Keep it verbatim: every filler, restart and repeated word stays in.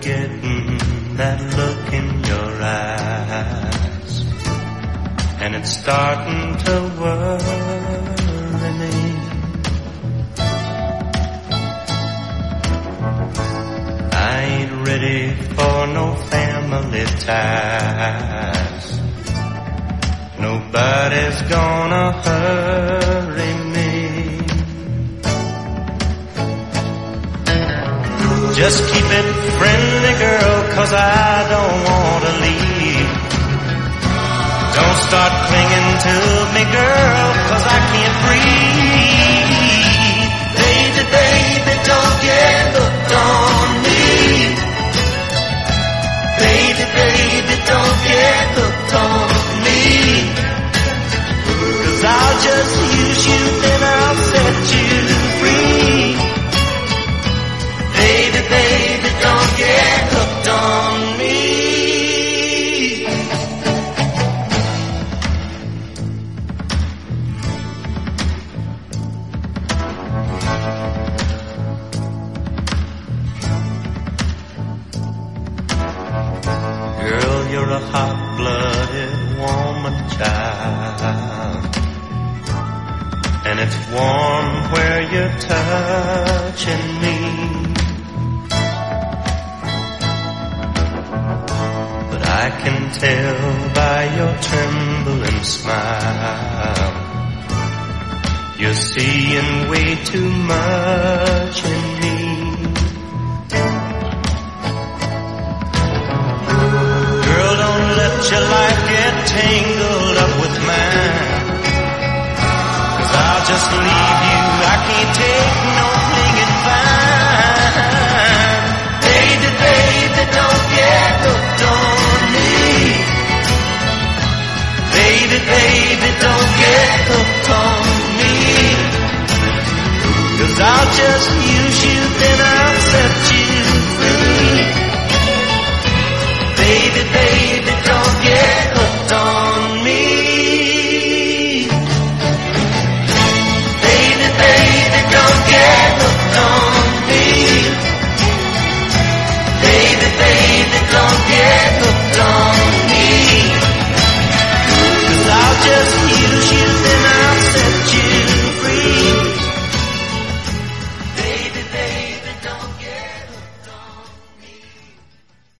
getting that look in your eyes, and it's starting to worry me. I ain't ready for no family ties. Nobody's gonna hurry me. Just keep it friendly, girl, 'cause I don't want to leave. Don't start clinging to me, girl, 'cause I can't breathe. Baby, baby, don't get hooked on me. Baby, baby, don't get hooked on me. 'Cause I'll just use you, then I'll set you free. Baby, baby, don't get hooked on me. Girl, you're a hot-blooded woman, child, and it's warm where you're touching me. I can tell by your trembling smile, you're seeing way too much in me. Girl, don't let your life get tangled up with mine, 'cause I'll just leave you. I can't take no clinging vine. Baby, baby, don't get hooked on. Baby, baby, don't get hooked on me, 'cause I'll just use you,